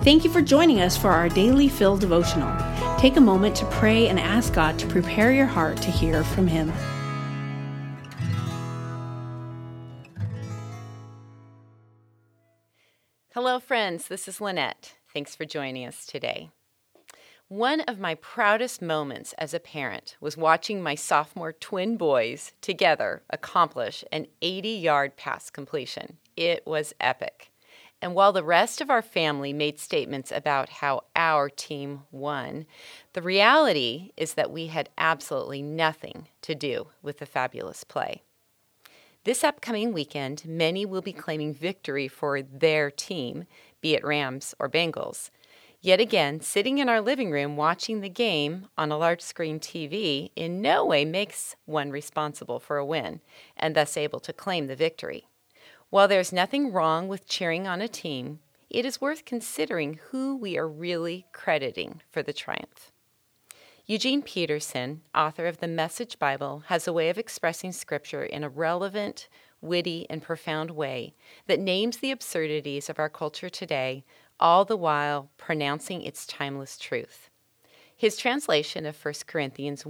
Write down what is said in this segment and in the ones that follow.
Thank you for joining us for our Daily Fill devotional. Take a moment to pray and ask God to prepare your heart to hear from Him. Hello, friends. This is Lynette. Thanks for joining us today. One of my proudest moments as a parent was watching my sophomore twin boys together accomplish an 80-yard pass completion. It was epic. And while the rest of our family made statements about how our team won, the reality is that we had absolutely nothing to do with the fabulous play. This upcoming weekend, many will be claiming victory for their team, be it Rams or Bengals. Yet again, sitting in our living room watching the game on a large screen TV in no way makes one responsible for a win and thus able to claim the victory. While there's nothing wrong with cheering on a team, it is worth considering who we are really crediting for the triumph. Eugene Peterson, author of the Message Bible, has a way of expressing Scripture in a relevant, witty, and profound way that names the absurdities of our culture today, all the while pronouncing its timeless truth. His translation of 1 Corinthians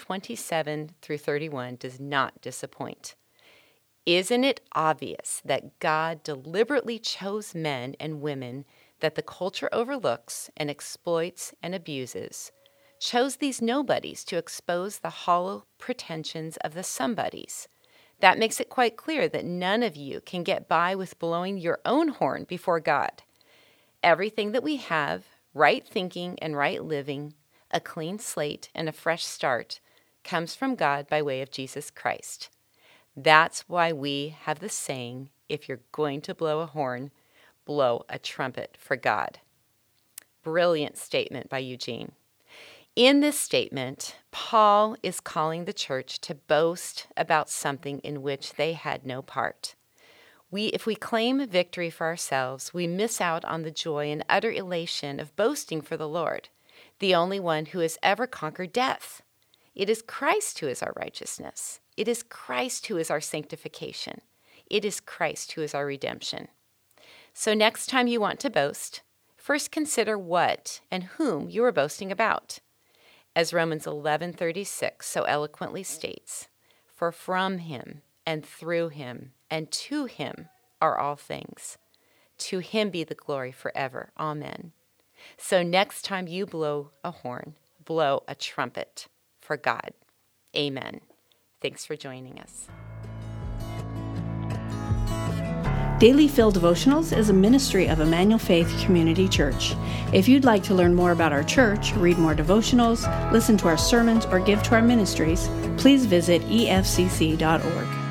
1:27-31 does not disappoint. Isn't it obvious that God deliberately chose men and women that the culture overlooks and exploits and abuses, chose these nobodies to expose the hollow pretensions of the somebodies? That makes it quite clear that none of you can get by with blowing your own horn before God. Everything that we have, right thinking and right living, a clean slate and a fresh start, comes from God by way of Jesus Christ. That's why we have the saying, if you're going to blow a horn, blow a trumpet for God. Brilliant statement by Eugene. In this statement, Paul is calling the church to boast about something in which they had no part. If we claim victory for ourselves, we miss out on the joy and utter elation of boasting for the Lord, the only one who has ever conquered death. It is Christ who is our righteousness. It is Christ who is our sanctification. It is Christ who is our redemption. So next time you want to boast, first consider what and whom you are boasting about. As Romans 11:36 so eloquently states, "For from Him and through Him and to Him are all things. To Him be the glory forever. Amen." So next time you blow a horn, blow a trumpet for God. Amen. Thanks for joining us. Daily Fill Devotionals is a ministry of Emmanuel Faith Community Church. If you'd like to learn more about our church, read more devotionals, listen to our sermons, or give to our ministries, please visit efcc.org.